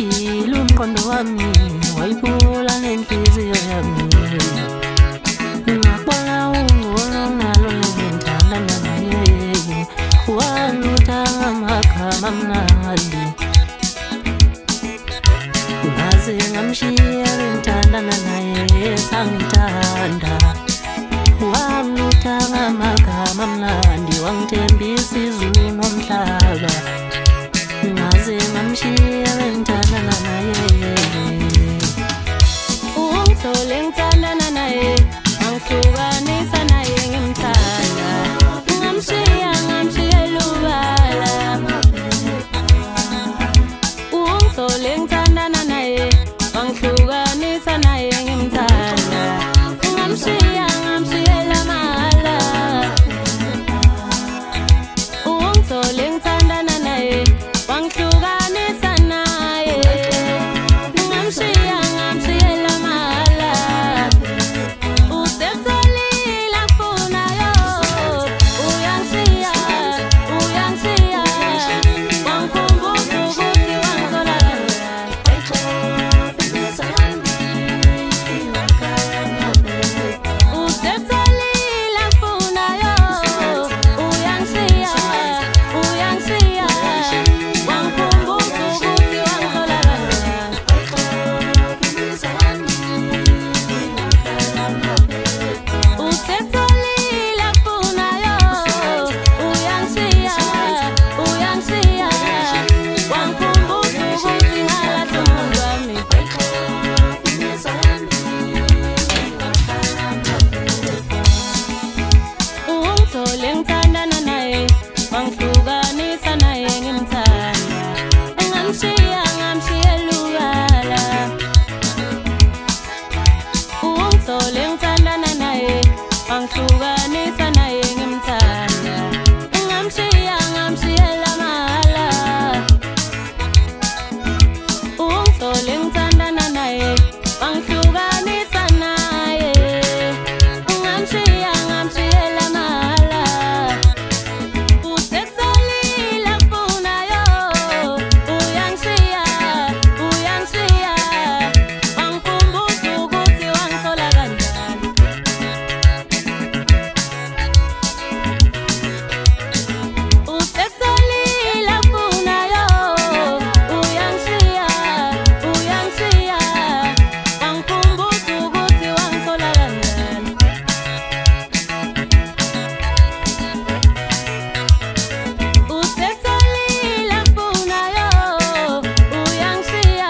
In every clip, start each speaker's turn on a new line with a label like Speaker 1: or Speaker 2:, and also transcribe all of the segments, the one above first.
Speaker 1: ungishilo umqondo wami wayiphula nenhliziyo yami ngakubona ungcono nalo ngithanda naye walutha ngamagama amnandi ngaze ngamshiya ngithanda naye sangithanda walutha ngamagama amnandi wangithembisa izulu nomhlaba ngaze ngamshiya ngithanda naye ungithole ngithanda naye angihlukanisa naye ngimthanda ngamshiya lubala ungithole ngithanda naye angihlukanisa naye ngimthanda ngamshiya lamala ungithole ngithanda naye wangihlukanisa naye ngamshiya lamala usetholile afunayo uyangishiya wangikhumbuza ukuthi wangithola usetholile afunayo uyangishiya wangikhumbuza ukuthi wangithola usetholile afunayo uyangishiya wangikhumbuza ukuthi ngalahle umuntu wami ungithole ngithanda naye wangihlukanisa naye ngimthanda ngamshiya lubala ungithole ngithanda naye wangihlukanisa naye ngimthanda ngamshiya lamala ungithole ngithanda naye wangihlukanisa naye ngamshiya lamala usetholile afunayo uyangishiya wangikhumbuza ukuthi wangithola kanjani usetholile afunayo uyangishiya wangikhumbuza ukuthi wangithola kanjani usetholile afunayo uyangishiya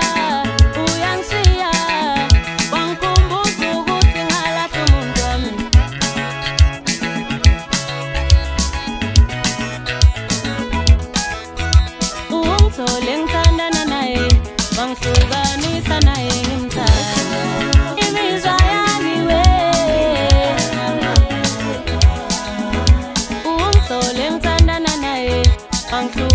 Speaker 1: wangikhumbuza ukuthi ngalahle umuntu wami ungithole ngithanda naye wangihlukanisa naye ngimthanda imizwa yami ungithole ngithanda naye wangihlukanisa